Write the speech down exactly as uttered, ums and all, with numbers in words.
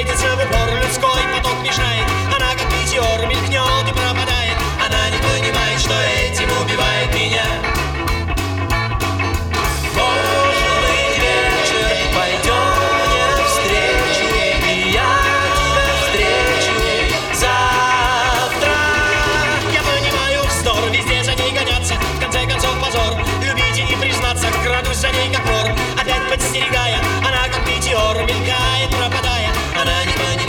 светится в упор, людской поток мешает. Она как метеор мелькнет и пропадает. Она не понимает, что этим убивает меня. Может быть, вечер, пойдем мне навстречу, и я тебя встречу завтра. Я понимаю вздор, везде за ней гоняться, в конце концов позор. Любить и не признаться, крадусь за ней как вор. Опять подстерегая, она как метеор мелькает, пропадая. Она не понимает.